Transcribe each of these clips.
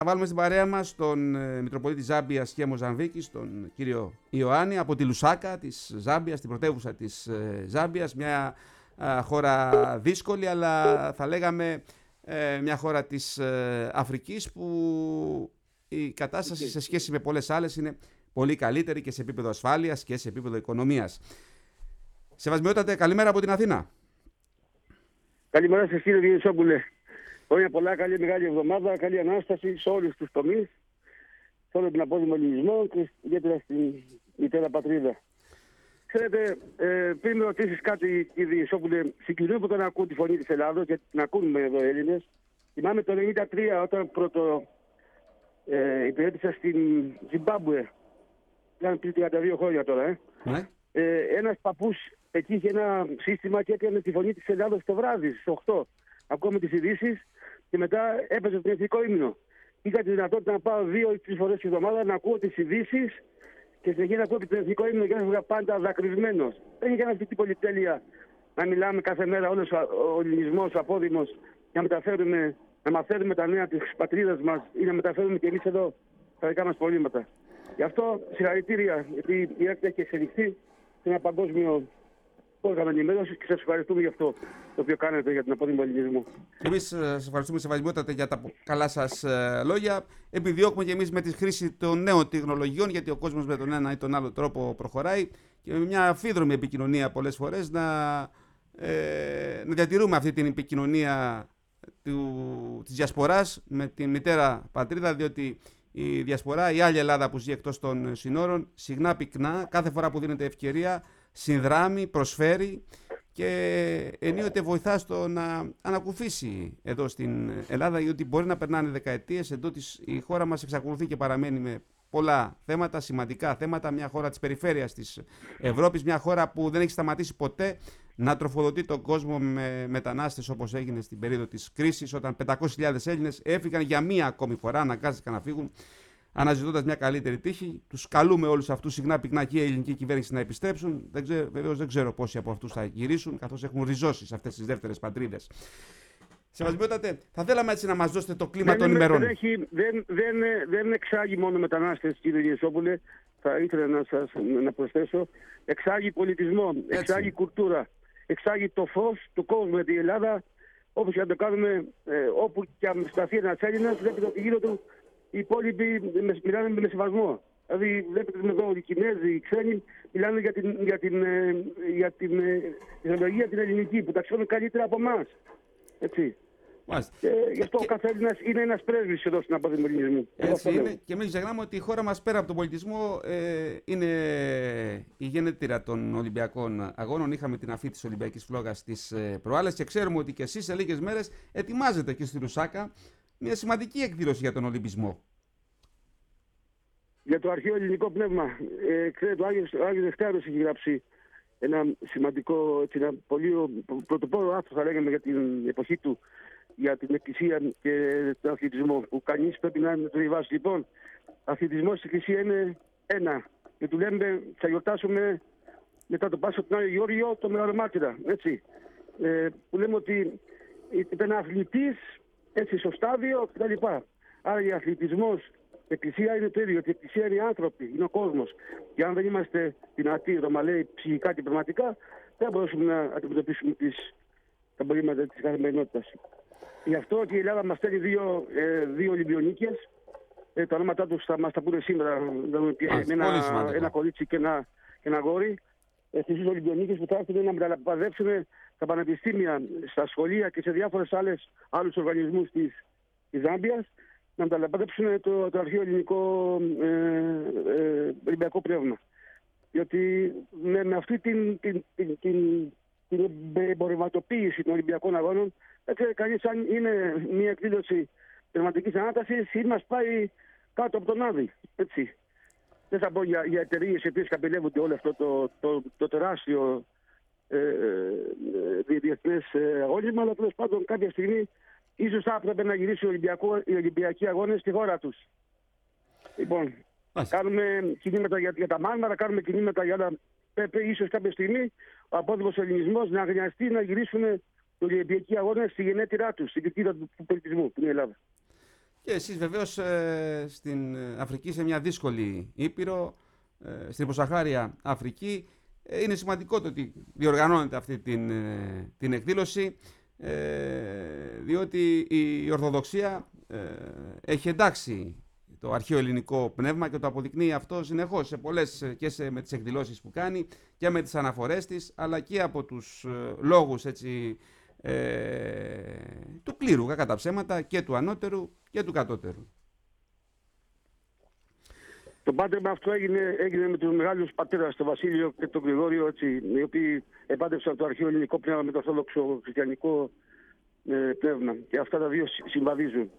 Θα βάλουμε στην παρέα μας τον Μητροπολίτη Ζάμπιας και Μοζαμβίκης, τον κύριο Ιωάννη, από τη Λουσάκα της Ζάμπιας, την πρωτεύουσα της Ζάμπιας. Μια χώρα δύσκολη, αλλά θα λέγαμε μια χώρα της Αφρικής που η κατάσταση σε σχέση με πολλές άλλες είναι πολύ καλύτερη και σε επίπεδο ασφάλειας και σε επίπεδο οικονομίας. Σεβασμιότατε, καλημέρα από την Αθήνα. Καλημέρα σας κύριε Διονυσόπουλε. Χρόνια πολλά, καλή μεγάλη εβδομάδα, καλή Ανάσταση σε όλους τους τομείς, σε όλο τον απόδημο ελληνισμό και ιδιαίτερα στην μητέρα πατρίδα. Ξέρετε, πριν με ρωτήσεις κάτι κύριε Διονυσόπουλε, συγκινούμε όταν ακούω τη φωνή της Ελλάδος, γιατί την ακούμε εδώ Έλληνες. Θυμάμαι το 1993 όταν πρώτο υπηρέτησα στην Ζιμπάμπουε. Ήταν πριν 32 χρόνια τώρα. Ναι. Ένας παππούς εκεί είχε ένα σύστημα και έκανε τη φωνή της Ελλάδος το βράδυ στις 8. Ακούω τις ειδήσεις και μετά έπαιζε το εθνικό ύμνο. Είχα τη δυνατότητα να πάω 2 ή 3 φορές τη εβδομάδα να ακούω τις ειδήσεις και συνεχεία να ακούω το εθνικό ύμνο και έφευγα πάντα δακρυσμένος. Δεν είχε αυτή την πολυτέλεια να μιλάμε κάθε μέρα όλος ο ελληνισμός, ο απόδημος, να μαθαίνουμε τα νέα της πατρίδας μας ή να μεταφέρουμε και εμείς εδώ τα δικά μας προβλήματα. Γι' αυτό συγχαρητήρια, γιατί η ΕΡΤ έχει εξελιχθεί σε ένα παγκόσμιο πρόγραμμα ενημέρωσης και σας ευχαριστούμε για αυτό το οποίο κάνετε για τον απόδημο ελληνισμό. Εμείς σας ευχαριστούμε σεβασμιότατε για τα καλά σας λόγια. Επιδιώκουμε και εμείς με τη χρήση των νέων τεχνολογιών, γιατί ο κόσμος με τον ένα ή τον άλλο τρόπο προχωράει, και με μια αμφίδρομη επικοινωνία πολλές φορές να διατηρούμε αυτή την επικοινωνία της διασποράς με τη μητέρα πατρίδα, διότι η διασπορά, η άλλη Ελλάδα που ζει εκτός των συνόρων, συχνά πυκνά, κάθε φορά που δίνεται ευκαιρία, συνδράμει, προσφέρει και ενίοτε βοηθά στο να ανακουφίσει εδώ στην Ελλάδα, γιατί μπορεί να περνάνε δεκαετίες, εδώ η χώρα μας εξακολουθεί και παραμένει με πολλά θέματα, σημαντικά θέματα, μια χώρα της περιφέρειας της Ευρώπης, μια χώρα που δεν έχει σταματήσει ποτέ να τροφοδοτεί τον κόσμο με μετανάστες, όπως έγινε στην περίοδο της κρίσης, όταν 500.000 Έλληνες έφυγαν για μία ακόμη φορά, αναγκάστηκαν να φύγουν, αναζητώντας μια καλύτερη τύχη. Τους καλούμε όλους αυτούς συχνά πυκνά και η ελληνική κυβέρνηση να επιστρέψουν. Βεβαίως δεν ξέρω πόσοι από αυτούς θα γυρίσουν, καθώς έχουν ριζώσει σε αυτές τις δεύτερες πατρίδες. Σεβασμιότατε, θα θέλαμε έτσι να μας δώσετε το κλίμα των ημερών. Δεν εξάγει μόνο μετανάστες, κύριε Διονυσόπουλε, θα ήθελα να προσθέσω. Εξάγει πολιτισμό, εξάγει κουλτούρα, εξάγει το φως του κόσμου. Γιατί η Ελλάδα, όπως και να το κάνουμε, όπου και αν σταθεί ένας Έλληνας, βλέπετε ότι γύρω του οι υπόλοιποι μιλάνε με σεβασμό. Δηλαδή, βλέπετε εδώ οι Κινέζοι, οι ξένοι μιλάνε για την ιδεολογία την ελληνική, που τα ξέρουν καλύτερα από εμάς. Έτσι. Γι' αυτό ο κάθε Έλληνας είναι ένας πρέσβης εδώ στην απόδημο ελληνισμού. Έτσι είναι. Και μην ξεχνάμε ότι η χώρα μας πέρα από τον πολιτισμό είναι η γενέτειρα των Ολυμπιακών Αγώνων. Είχαμε την αφή της Ολυμπιακής Φλόγας τις προάλλες και ξέρουμε ότι και εσείς σε λίγες μέρες ετοιμάζετε και στη Λουσάκα μια σημαντική εκδήλωση για τον Ολυμπισμό. Για το αρχαίο ελληνικό πνεύμα. Ξέρετε, ο Άγιος Δευτέρος έχει γράψει ένα σημαντικό, ένα πολύ πρωτοπόρο άρθρο, θα λέγαμε, για την εποχή του, για την Εκκλησία και τον αθλητισμό, που κανείς πρέπει να το διαβάσει. Λοιπόν, ο αθλητισμός στην Εκκλησία είναι ένα. Και του λέμε, θα γιορτάσουμε μετά το Πάσχα τον Άγιο Γεώργιο, το Μεγάλο Μάρτυρα. Έτσι. Που λέμε ότι ήταν αθλητής, έτσι, στο στάδιο κτλ. Άρα ο αθλητισμός, η Εκκλησία είναι το ίδιο. Η Εκκλησία είναι οι άνθρωποι, είναι ο κόσμος. Και αν δεν είμαστε δυνατοί, ρωμαλαίοι, ψυχικά και πραγματικά, δεν μπορούμε να αντιμετωπίσουμε τα προβλήματα της καθημερινότητας. Γι' αυτό και η Ελλάδα μας στέλνει δύο Ολυμπιονίκες. Τα ονόματά τους θα μας τα πούνε σήμερα. Ένα κορίτσι και ένα γόρι. Τις Ολυμπιονίκες που θα έρθουν να μεταλαμπαδεύσουν τα πανεπιστήμια, στα σχολεία και σε διάφορες άλλους οργανισμούς της Ζάμπιας, να μεταλαμπαδεύσουν το αρχαίο ελληνικό Ολυμπιακό πνεύμα. Διότι με αυτή την εμπορευματοποίηση των Ολυμπιακών Αγώνων, δεν ξέρει κανείς αν είναι μια εκδήλωση πνευματικής ανάτασης ή μας πάει κάτω από τον Άδη. Έτσι. Δεν θα πω για εταιρείες οι οποίες καπηλεύονται όλο αυτό το τεράστιο διεθνές αγώνισμα, αλλά τέλος πάντων κάποια στιγμή ίσως θα έπρεπε να γυρίσει οι Ολυμπιακοί Αγώνες στη χώρα τους. Λοιπόν, κάνουμε κινήματα για τα Μάρμαρα, κάνουμε κινήματα για άλλα. Πρέπει ίσως κάποια στιγμή ο απόδημος ελληνισμός να χρειαστεί να γυρίσουν οι Ολυμπιακοί Αγώνες στη γενέτειρά τους, στην κοιτίδα του πολιτισμού, που είναι η Ελλάδα. Και εσείς βεβαίως στην Αφρική, σε μια δύσκολη ήπειρο, στην υποσαχάρια Αφρική, είναι σημαντικό το ότι διοργανώνεται αυτή την εκδήλωση, διότι η Ορθοδοξία έχει εντάξει το αρχαίο ελληνικό πνεύμα και το αποδεικνύει αυτό συνεχώς με τις εκδηλώσεις που κάνει και με τις αναφορές της, αλλά και από τους λόγους έτσι, του κλήρου, κατά ψέματα, και του ανώτερου και του κατώτερου. Το πάντρεμα αυτό έγινε με τους μεγάλους πατέρας, τον Βασίλειο και τον Γρηγόριο, έτσι, οι οποίοι επάντρεψαν το αρχαίο ελληνικό πνεύμα με το ορθόδοξο χριστιανικό πνεύμα. Και αυτά τα δύο συμβαδίζουν.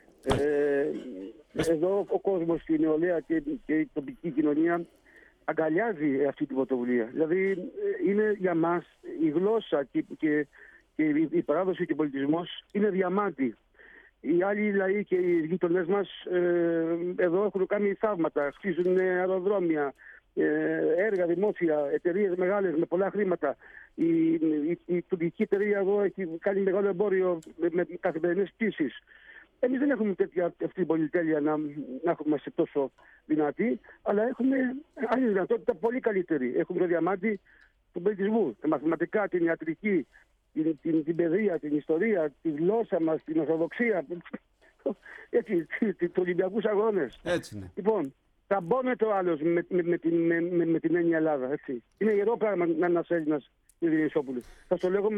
Εδώ ο κόσμος, η νεολαία και η τοπική κοινωνία αγκαλιάζει αυτή την πρωτοβουλία. Δηλαδή είναι για μας η γλώσσα και η παράδοση και ο πολιτισμός είναι διαμάντη. Οι άλλοι λαοί και οι γείτονές μας εδώ έχουν κάνει θαύματα, χτίζουν αεροδρόμια, έργα δημόσια, εταιρείες μεγάλες με πολλά χρήματα. Η τουρκική εταιρεία εδώ έχει κάνει μεγάλο εμπόριο με καθημερινές πτήσεις. Εμείς δεν έχουμε αυτή την πολυτέλεια να είμαστε τόσο δυνατοί, αλλά έχουμε άλλη δυνατότητα πολύ καλύτερη. Έχουμε το διαμάντι του πολιτισμού, τα μαθηματικά, την ιατρική, την παιδεία, την ιστορία, τη γλώσσα μας, την ορθοδοξία, έτσι, τους Ολυμπιακούς Αγώνες. Έτσι είναι. Λοιπόν, ταμπώνεται ο άλλος με την έννοια Ελλάδα. Έτσι. Είναι ιερό πράγμα να είναι ένας Έλληνας Ειρηνισόπουλος. Θα το λέγω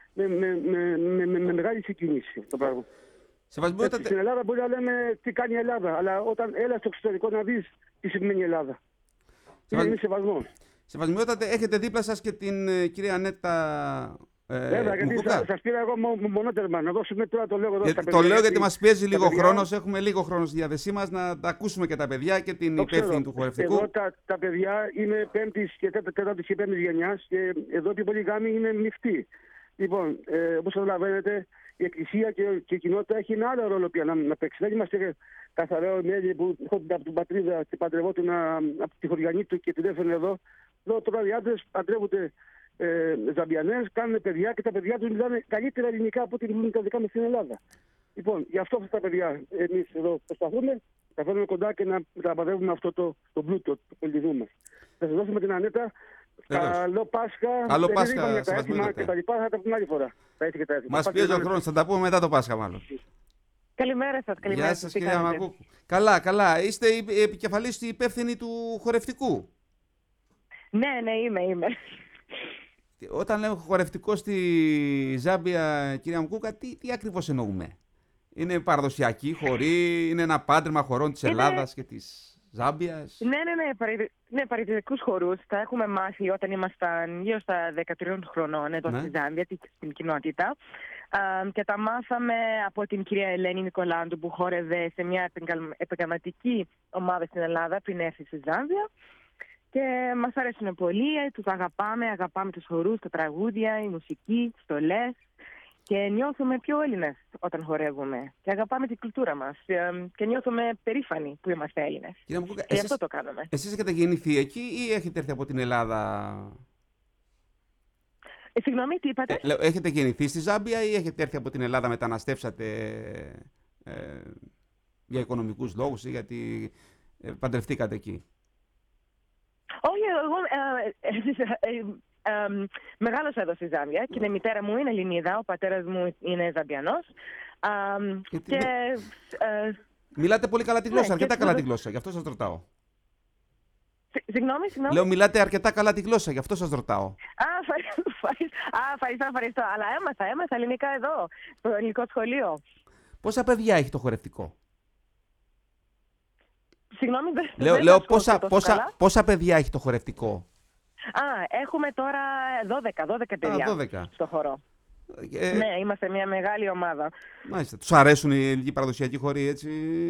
με μεγάλη συγκίνηση το πράγμα. Στην Ελλάδα μπορεί να λέμε τι κάνει η Ελλάδα, αλλά όταν έλα στο εξωτερικό να δεις τι σημαίνει η Ελλάδα. Είναι σεβασμό. Σεβασμιότατε, έχετε δίπλα σας και την κυρία Νέτα. Βέβαια, γιατί σας πήρα εγώ μονότερμα. Να δώσουμε τώρα το λόγο εδώ στα παιδιά. Το λέω γιατί μας πιέζει λίγο χρόνος. Έχουμε λίγο χρόνο στη διάθεσή μας να τα ακούσουμε και τα παιδιά και την υπεύθυνη του χορευτικού. Εδώ τα παιδιά είναι 5η και 4η γενιάς και εδώ οι πολλοί γάμοι είναι μειχτοί. Λοιπόν, όπως καταλαβαίνετε, η Εκκλησία και η κοινότητα έχει ένα άλλο ρόλο πια να παίξει. Δεν είμαστε καθαρά μέλη που έρχονται από την πατρίδα και παντρευόταν από τη χωριανή του και την έφεραν εδώ. Εδώ τώρα οι άντρες παντρεύονται Ζαμπιανές, κάνουν παιδιά και τα παιδιά τους μιλάνε καλύτερα ελληνικά από ό,τι μιλούν τα δικά μας στην Ελλάδα. Λοιπόν, γι' αυτό αυτά τα παιδιά εμείς εδώ προσπαθούμε, θα φέρουμε κοντά και να μεταπαδεύουμε αυτό το πλούτο του πολιτισμού μας. Θα σας δώσουμε την Ανέτα. Καλό Πάσχα. Καλό Πάσχα. Τα έθιμα και τα λοιπά θα τα πούμε άλλη φορά. Μας πιέζει ο χρόνος, θα τα πούμε μετά το Πάσχα μάλλον. Καλημέρα σας. Γεια σας κυρία Μαγκούκου. Καλά. Είστε επικεφαλής υπεύθυνη του χορευτικού. Ναι, είμαι. Όταν λέμε χορευτικό στη Ζάμπια, κυρία Μαγκούκα, τι ακριβώς εννοούμε? Είναι παραδοσιακή χορή, είναι ένα πάντρεμα χορών της Ελλάδας και της Ζάμπιας? Ναι, παραδοσιακούς χορούς. Τα έχουμε μάθει όταν ήμασταν γύρω στα 13 χρονών εδώ στη Ζάμπια, στην κοινότητα. Και τα μάθαμε από την κυρία Ελένη Νικολάντου που χόρευε σε μια επαγγελματική ομάδα στην Ελλάδα πριν έρθει στη Ζάμπια. Και μας αρέσουν πολύ, τους αγαπάμε τους χορούς, τα τραγούδια, η μουσική, τις στολές και νιώθουμε πιο Έλληνες όταν χορεύουμε και αγαπάμε την κουλτούρα μας και νιώθουμε περήφανοι που είμαστε Έλληνες. Κύριε Μαγκούκα, και αυτό το κάνουμε. Εσείς έχετε γεννηθεί εκεί ή έχετε έρθει από την Ελλάδα? Συγγνώμη, τι είπατε? Έχετε γεννηθεί στη Ζάμπια ή έχετε έρθει από την Ελλάδα, μεταναστεύσατε για οικονομικούς λόγους ή γιατί παντρευτήκατε εκεί? Όχι, εγώ μεγάλωσα εδώ στη Ζάμπια και η μητέρα μου είναι Ελληνίδα, ο πατέρας μου είναι Ζαμπιανός. Μιλάτε πολύ καλά τη γλώσσα, αρκετά καλά τη γλώσσα, γι' αυτό σας ρωτάω. Συγγνώμη. Λέω μιλάτε αρκετά καλά τη γλώσσα, γι' αυτό σας ρωτάω. Ευχαριστώ. Αλλά έμαθα ελληνικά εδώ, στο ελληνικό σχολείο. Πόσα παιδιά έχει το χορευτικό? Συγγνώμη, λέω πόσα παιδιά έχει το χορευτικό? Έχουμε τώρα 12 παιδιά στο χορό. Ναι, είμαστε μια μεγάλη ομάδα. Μάλιστα. Τους αρέσουν οι ελληνικοί παραδοσιακοί χοροί, έτσι?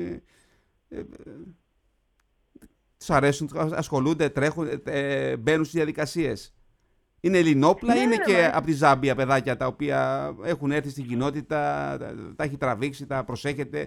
Τους αρέσουν, ασχολούνται, τρέχουν, μπαίνουν στις διαδικασίες? Είναι ελληνόπλα ή είναι και από τη Ζάμπια παιδάκια τα οποία έχουν έρθει στην κοινότητα, τα έχει τραβήξει, τα προσέχετε?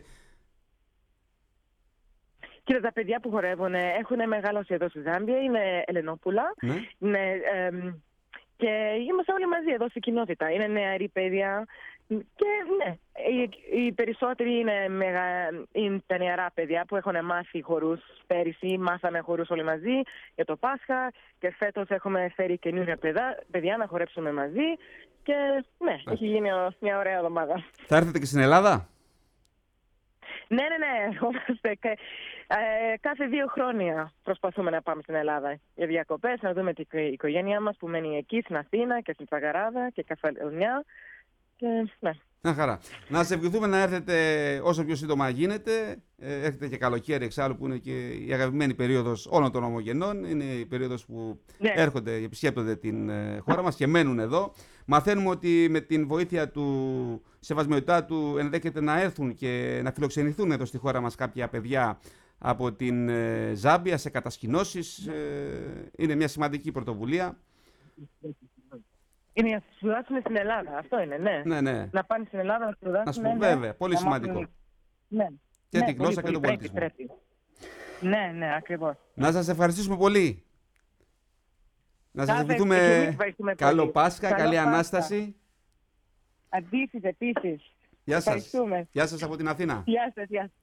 Κοίτα, τα παιδιά που χορεύουν έχουν μεγάλωση εδώ στη Ζάμπια, είναι Ελληνόπουλα. Και είμαστε όλοι μαζί εδώ στην κοινότητα. Είναι νεαροί παιδιά Και ναι, οι περισσότεροι είναι τα νεαρά παιδιά που έχουν μάθει χορούς πέρυσι. Μάθαμε χορούς όλοι μαζί για το Πάσχα και φέτος έχουμε φέρει καινούργια παιδιά να χορέψουμε μαζί. Και ναι, έχει γίνει μια ωραία εβδομάδα. Θα έρθετε και στην Ελλάδα? Ναι, ερχόμαστε. Κάθε 2 χρόνια προσπαθούμε να πάμε στην Ελλάδα για διακοπές, να δούμε την οικογένειά μας που μένει εκεί στην Αθήνα και στην Τσαγαράδα και Κεφαλονιά. Και ναι. Μια χαρά. Να σας ευχηθούμε να έρθετε όσο πιο σύντομα γίνεται. Έρχεται και καλοκαίρι εξάλλου, που είναι και η αγαπημένη περίοδος όλων των ομογενών. Είναι η περίοδος που έρχονται, επισκέπτονται την χώρα μας και μένουν εδώ. Μαθαίνουμε ότι με την βοήθεια του Σεβασμιωτάτου ενδέχεται να έρθουν και να φιλοξενηθούν εδώ στη χώρα μας κάποια παιδιά από την Ζάμπια σε κατασκηνώσεις. Είναι μια σημαντική πρωτοβουλία. Είναι να σπουδάσουν στην Ελλάδα. Αυτό είναι, ναι. Ναι. Να πάνε στην Ελλάδα να σπουδάσουν. Βέβαια, πολύ σημαντικό. Ναι. Και την γλώσσα και τον πολιτισμό. Ναι, ακριβώς. Να σας ευχαριστήσουμε πολύ. Να σας ευχηθούμε καλό Πάσχα, καλή Ανάσταση. Επίσης. Γεια σας. Γεια σας από την Αθήνα. Γεια σας.